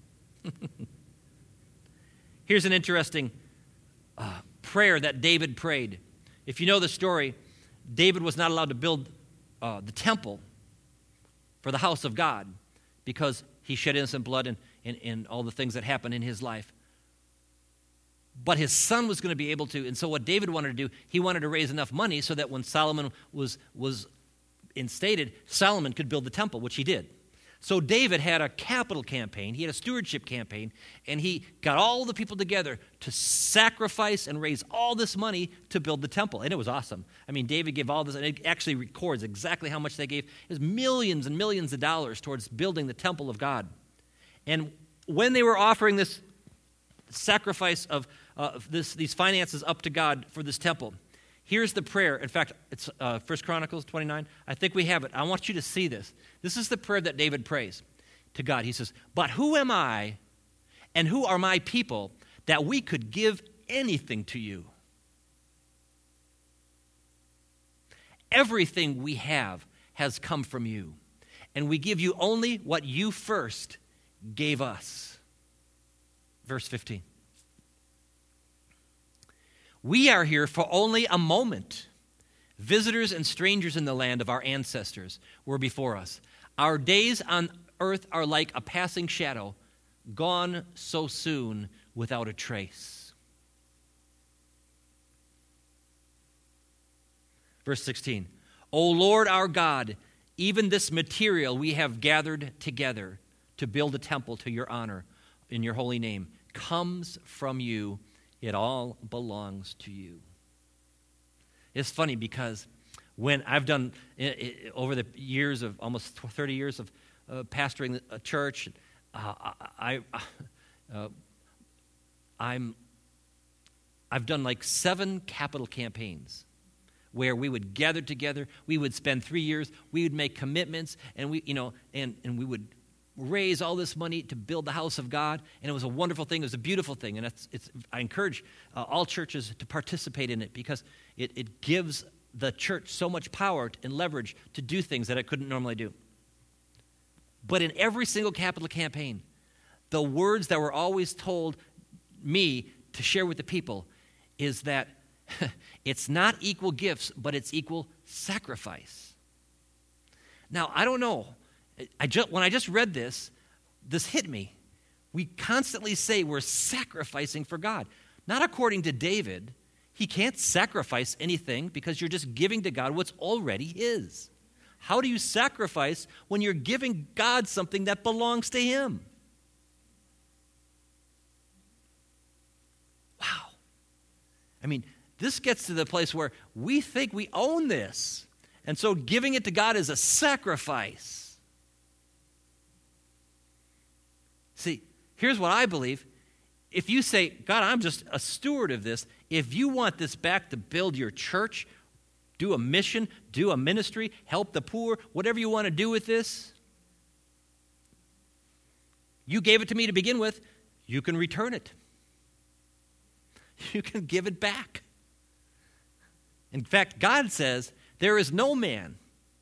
Here's an interesting uh, prayer that David prayed. If you know the story, David was not allowed to build uh, the temple for the house of God because he shed innocent blood and, and, and all the things that happened in his life. But his son was going to be able to, and so what David wanted to do, he wanted to raise enough money so that when Solomon was, was instated, Solomon could build the temple, which he did. So David had a capital campaign, he had a stewardship campaign, and he got all the people together to sacrifice and raise all this money to build the temple. And it was awesome. I mean, David gave all this, and it actually records exactly how much they gave. It was millions and millions of dollars towards building the temple of God. And when they were offering this sacrifice of uh, this, these finances up to God for this temple, here's the prayer. In fact, it's uh, First Chronicles twenty-nine. I think we have it. I want you to see this. This is the prayer that David prays to God. He says, "But who am I and who are my people that we could give anything to you? Everything we have has come from you, and we give you only what you first gave us." Verse fifteen. "We are here for only a moment. Visitors and strangers in the land of our ancestors were before us. Our days on earth are like a passing shadow, gone so soon without a trace." Verse sixteen. "O Lord our God, even this material we have gathered together to build a temple to your honor in your holy name comes from you. It all belongs to you." It's funny because when I've done, over the years of almost thirty years of uh, pastoring a church, uh, I, I, uh, I'm, I've done like seven capital campaigns where we would gather together, we would spend three years, we would make commitments, and we, you know, and, and we would raise all this money to build the house of God, and it was a wonderful thing. It was a beautiful thing, and it's, it's, I encourage uh, all churches to participate in it because it, it gives the church so much power and leverage to do things that it couldn't normally do. But in every single capital campaign, the words that were always told me to share with the people is that it's not equal gifts, but it's equal sacrifice. Now, I don't know. I just, when I just read this, this hit me. We constantly say we're sacrificing for God. Not according to David. He can't sacrifice anything because you're just giving to God what's already his. How do you sacrifice when you're giving God something that belongs to him? Wow. I mean, this gets to the place where we think we own this. And so giving it to God is a sacrifice. See, here's what I believe. If you say, "God, I'm just a steward of this," if you want this back to build your church, do a mission, do a ministry, help the poor, whatever you want to do with this, you gave it to me to begin with, you can return it. You can give it back. In fact, God says, there is no man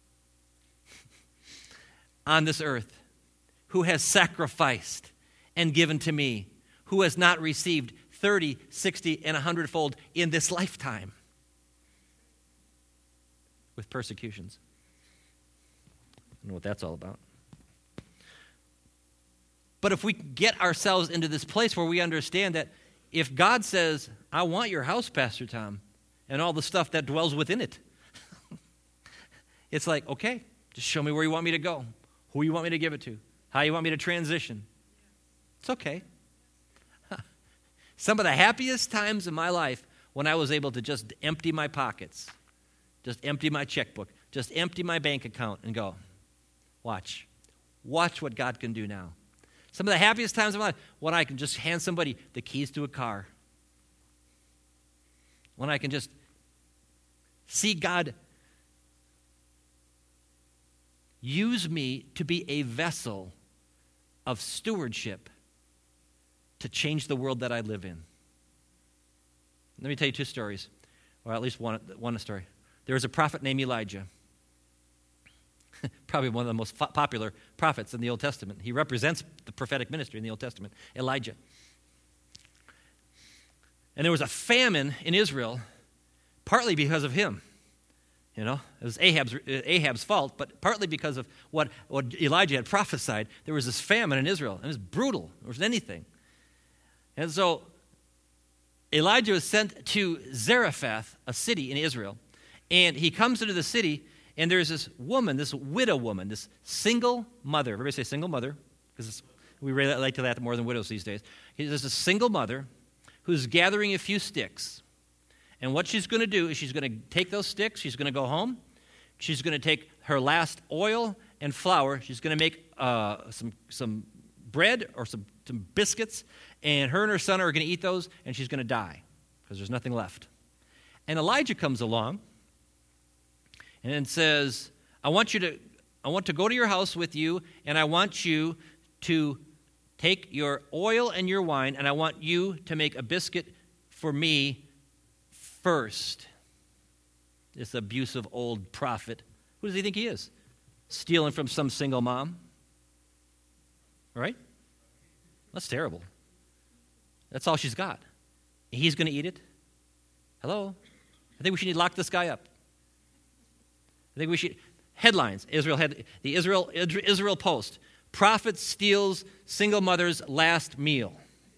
on this earth who has sacrificed and given to me, who has not received thirty, sixty, and a hundredfold in this lifetime with persecutions. I don't know what that's all about. But if we get ourselves into this place where we understand that if God says, "I want your house, Pastor Tom, and all the stuff that dwells within it," it's like, okay, just show me where you want me to go, who you want me to give it to, how you want me to transition. It's okay. Some of the happiest times in my life when I was able to just empty my pockets, just empty my checkbook, just empty my bank account and go, watch. Watch what God can do now. Some of the happiest times of my life when I can just hand somebody the keys to a car. When I can just see God use me to be a vessel of stewardship to change the world that I live in. Let me tell you two stories, or at least one, one story. There was a prophet named Elijah. Probably one of the most fo- popular prophets in the Old Testament. He represents the prophetic ministry in the Old Testament, Elijah. And there was a famine in Israel, partly because of him. You know, it was Ahab's, Ahab's fault, but partly because of what, what Elijah had prophesied. There was this famine in Israel, and it was brutal. There wasn't anything. And so Elijah was sent to Zarephath, a city in Israel, and he comes into the city, and there's this woman, this widow woman, this single mother. Everybody say single mother, because we relate to that more than widows these days. There's a single mother who's gathering a few sticks. And what she's going to do is she's going to take those sticks, she's going to go home, she's going to take her last oil and flour, she's going to make uh, some some bread or some, some biscuits, and her and her son are going to eat those, and she's going to die because there's nothing left. And Elijah comes along and says, I want you to I want to go to your house with you, and I want you to take your oil and your wine, and I want you to make a biscuit for me first. This abusive old prophet. Who does he think he is? Stealing from some single mom? Right? That's terrible. That's all she's got. He's going to eat it? Hello? I think we should lock this guy up. I think we should... Headlines. Israel had the Israel Israel Post. Prophet steals single mother's last meal.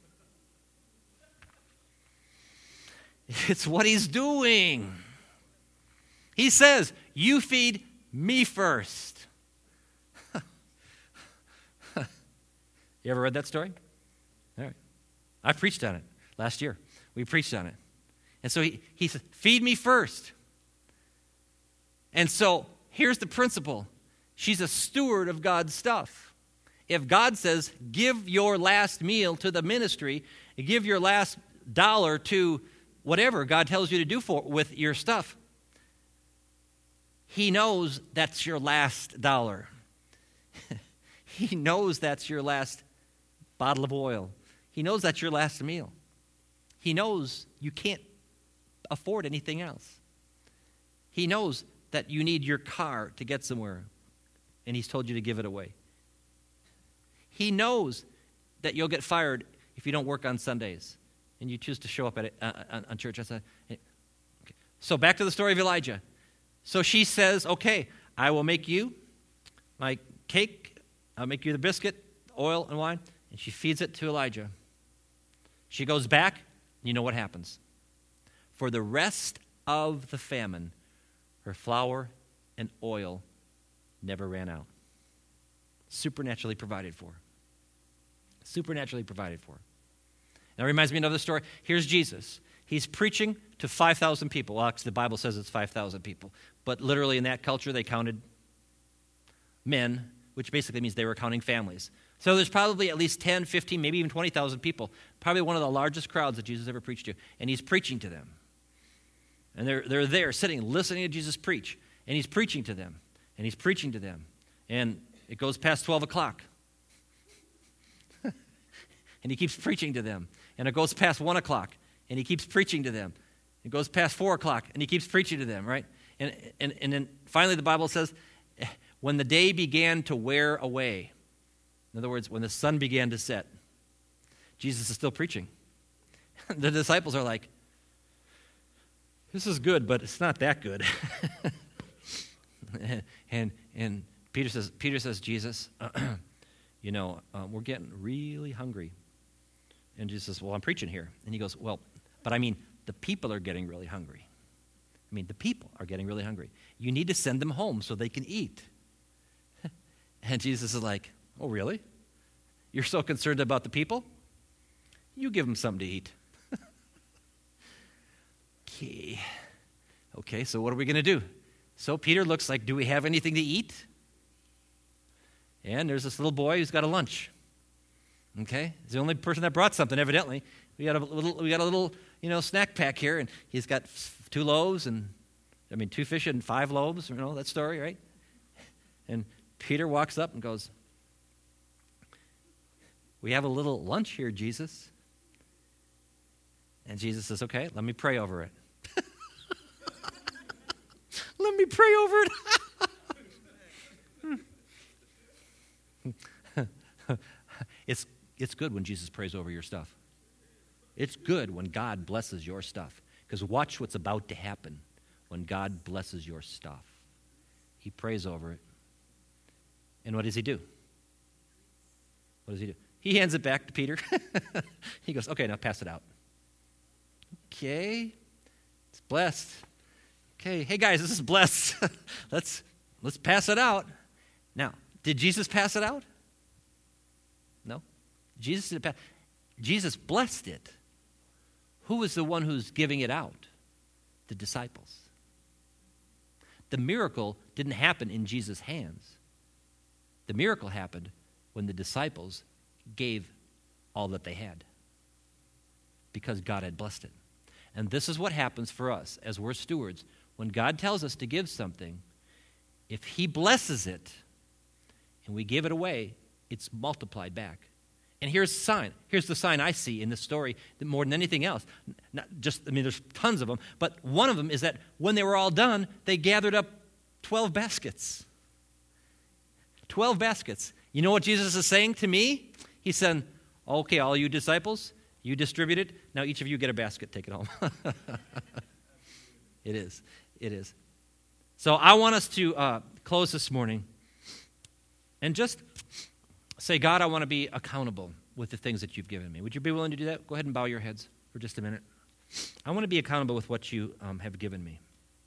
It's what he's doing. He says, you feed me first. You ever read that story? All right. I preached on it last year. We preached on it. And so he, he said, feed me first. And so here's the principle. She's a steward of God's stuff. If God says, give your last meal to the ministry, give your last dollar to whatever God tells you to do for with your stuff, he knows that's your last dollar. He knows that's your last bottle of oil. He knows that's your last meal. He knows you can't afford anything else. He knows that you need your car to get somewhere, and he's told you to give it away. He knows that you'll get fired if you don't work on Sundays, and you choose to show up at it, uh, on, on church. I said, okay. So back to the story of Elijah. So she says, okay, I will make you my cake, I'll make you the biscuit, oil, and wine, and she feeds it to Elijah. She goes back, and you know what happens. For the rest of the famine, her flour and oil never ran out. Supernaturally provided for. Supernaturally provided for. That reminds me of another story. Here's Jesus. He's preaching to five thousand people. Well, actually, the Bible says it's five thousand people. But literally in that culture, they counted men, which basically means they were counting families. So there's probably at least ten, fifteen, maybe even twenty thousand people. Probably one of the largest crowds that Jesus ever preached to. And he's preaching to them. And they're, they're there sitting, listening to Jesus preach. And he's preaching to them. And he's preaching to them. And it goes past twelve o'clock. And he keeps preaching to them. And it goes past one o'clock. And he keeps preaching to them. It goes past four o'clock. And he keeps preaching to them, right? And, and, and then finally the Bible says, when the day began to wear away, in other words, when the sun began to set, Jesus is still preaching. The disciples are like, this is good, but it's not that good. and and Peter says, Peter says, Jesus, you know, uh, we're getting really hungry. And Jesus says, well, I'm preaching here. And he goes, well, but I mean, the people are getting really hungry. I mean, the people are getting really hungry. You need to send them home so they can eat. And Jesus is like, oh, really? You're so concerned about the people? You give them something to eat. Okay. Okay, so what are we going to do? So Peter looks like, do we have anything to eat? And there's this little boy who's got a lunch. Okay? He's the only person that brought something, evidently. We got a little, we got a little, you know, snack pack here, and he's got two loaves and, I mean, two fish and five loaves, you know, that story, right? And Peter walks up and goes, we have a little lunch here, Jesus. And Jesus says, okay, let me pray over it. Let me pray over it. it's, it's good when Jesus prays over your stuff. It's good when God blesses your stuff. Because watch what's about to happen when God blesses your stuff. He prays over it. And what does he do? What does he do? He hands it back to Peter. He goes, okay, now pass it out. Okay. It's blessed. Okay, hey guys, this is blessed. let's let's pass it out. Now, did Jesus pass it out? No. Jesus didn't pass. Jesus blessed it. Who was the one who's giving it out? The disciples. The miracle didn't happen in Jesus' hands. The miracle happened when the disciples gave all that they had because God had blessed it. And this is what happens for us as we're stewards. When God tells us to give something, if he blesses it and we give it away, it's multiplied back. And here's the sign. Here's the sign I see in this story that more than anything else. Not just, I mean, there's tons of them, but one of them is that when they were all done, they gathered up twelve baskets. twelve baskets. You know what Jesus is saying to me? He said, okay, all you disciples, you distribute it. Now each of you get a basket. Take it home. It is. It is. So I want us to uh, close this morning and just say, God, I want to be accountable with the things that you've given me. Would you be willing to do that? Go ahead and bow your heads for just a minute. I want to be accountable with what you um, have given me.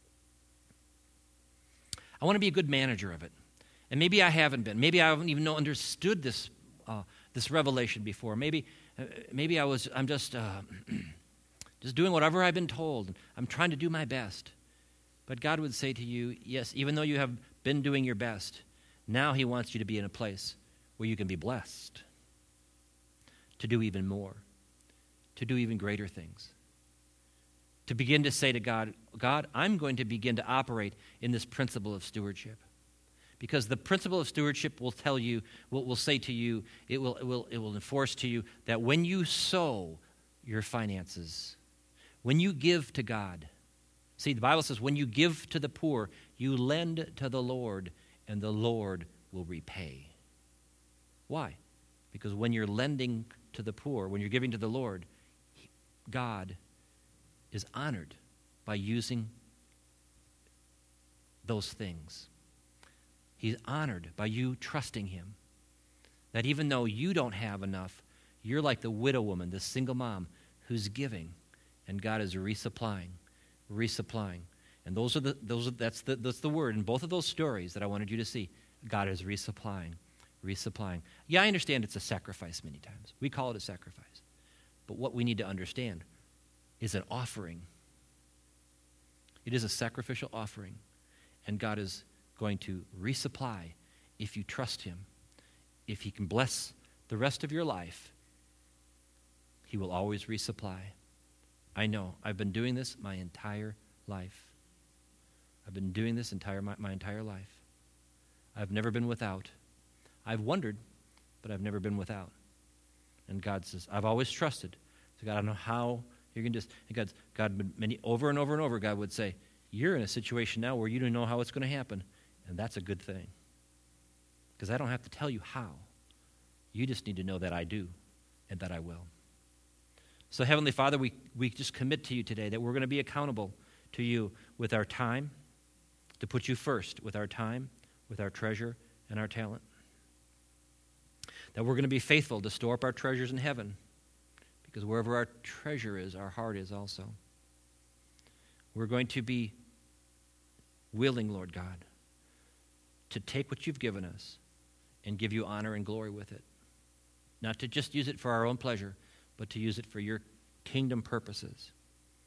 I want to be a good manager of it. And maybe I haven't been. Maybe I haven't even understood this uh, this revelation before. Maybe uh, maybe I was. I'm just uh, just doing whatever I've been told. I'm trying to do my best. But God would say to you, yes, even though you have been doing your best, now he wants you to be in a place where you can be blessed to do even more, to do even greater things. To begin to say to God, God, I'm going to begin to operate in this principle of stewardship. Because the principle of stewardship will tell you, will, will say to you, it will, it will, it will enforce to you that when you sow your finances, when you give to God, see, the Bible says when you give to the poor, you lend to the Lord, and the Lord will repay. Why? Because when you're lending to the poor, when you're giving to the Lord, God is honored by using those things. He's honored by you trusting him. That even though you don't have enough, you're like the widow woman, the single mom, who's giving, and God is resupplying, resupplying. And those are the those are, that's the that's the word in both of those stories that I wanted you to see. God is resupplying, resupplying. Yeah, I understand it's a sacrifice many times. We call it a sacrifice. But what we need to understand is an offering. It is a sacrificial offering, and God is going to resupply if you trust him. If he can bless the rest of your life, he will always resupply. I know. I've been doing this my entire life. I've been doing this entire my, my entire life. I've never been without. I've wondered, but I've never been without. And God says, I've always trusted. So God, I don't know how you're going to just, and God's, God, many, over and over and over, God would say, you're in a situation now where you don't know how it's going to happen. And that's a good thing. Because I don't have to tell you how. You just need to know that I do and that I will. So Heavenly Father, we, we just commit to you today that we're going to be accountable to you with our time, to put you first with our time, with our treasure, and our talent. That we're going to be faithful to store up our treasures in heaven, because wherever our treasure is, our heart is also. We're going to be willing, Lord God, to take what you've given us and give you honor and glory with it. Not to just use it for our own pleasure, but to use it for your kingdom purposes.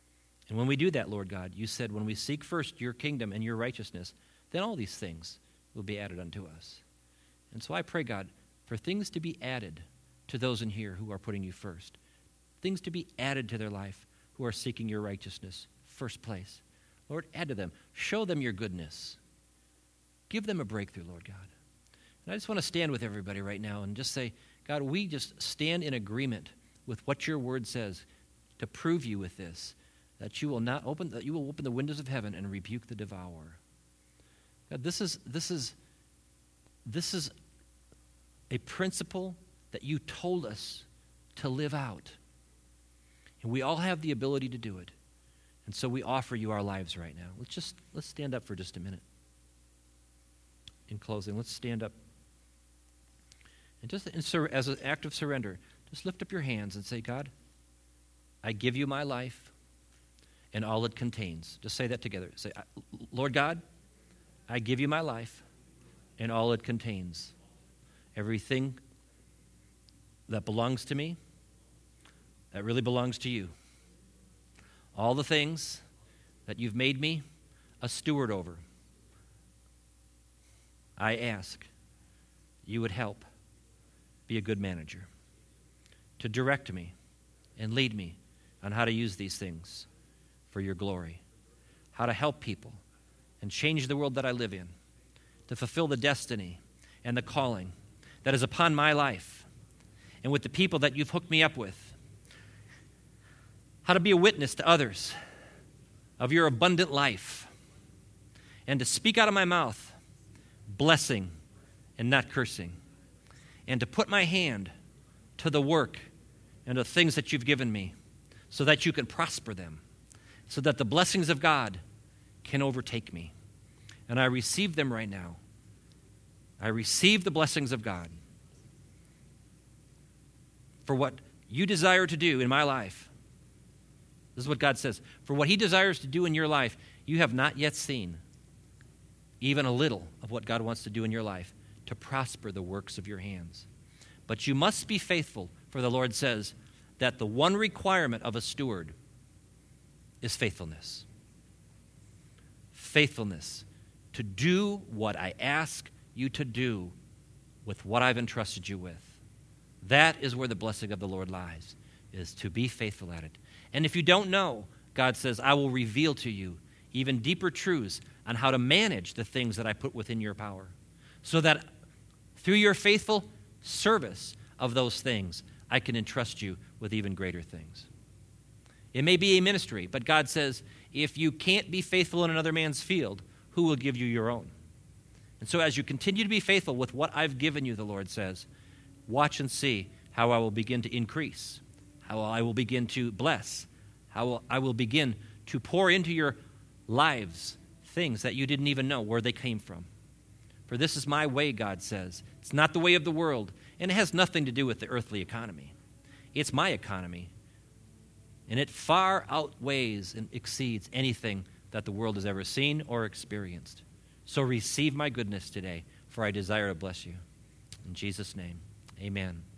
And when we do that, Lord God, you said when we seek first your kingdom and your righteousness, then all these things will be added unto us. And so I pray, God, for things to be added to those in here who are putting you first. Things to be added to their life who are seeking your righteousness first place. Lord, add to them. Show them your goodness. Give them a breakthrough, Lord God. And I just want to stand with everybody right now and just say, God, we just stand in agreement with what your word says to prove you with this, that you will not open, that you will open the windows of heaven and rebuke the devourer. God, this is this is this is a principle that you told us to live out. And we all have the ability to do it. And so we offer you our lives right now. Let's just let's stand up for just a minute. In closing, let's stand up. And just in sur- as an act of surrender, just lift up your hands and say, God, I give you my life and all it contains. Just say that together. Say, Lord God, I give you my life and all it contains. Everything that belongs to me, that really belongs to you. All the things that you've made me a steward over, I ask you would help be a good manager, to direct me and lead me on how to use these things for your glory, how to help people and change the world that I live in, to fulfill the destiny and the calling that is upon my life and with the people that you've hooked me up with, how to be a witness to others of your abundant life, and to speak out of my mouth blessing and not cursing, and to put my hand to the work and the things that you've given me so that you can prosper them, so that the blessings of God can overtake me. And I receive them right now. I receive the blessings of God for what you desire to do in my life. This is what God says. For what he desires to do in your life, you have not yet seen even a little of what God wants to do in your life to prosper the works of your hands. But you must be faithful, for the Lord says that the one requirement of a steward is faithfulness. Faithfulness to do what I ask you to do with what I've entrusted you with. That is where the blessing of the Lord lies, is to be faithful at it. And if you don't know, God says, I will reveal to you even deeper truths on how to manage the things that I put within your power, so that through your faithful service of those things, I can entrust you with even greater things. It may be a ministry, but God says, if you can't be faithful in another man's field, who will give you your own? And so as you continue to be faithful with what I've given you, the Lord says, watch and see how I will begin to increase, how I will begin to bless, how I will begin to pour into your lives things that you didn't even know where they came from. For this is my way, God says. It's not the way of the world, and it has nothing to do with the earthly economy. It's my economy, and it far outweighs and exceeds anything that the world has ever seen or experienced. So receive my goodness today, for I desire to bless you. In Jesus' name, amen.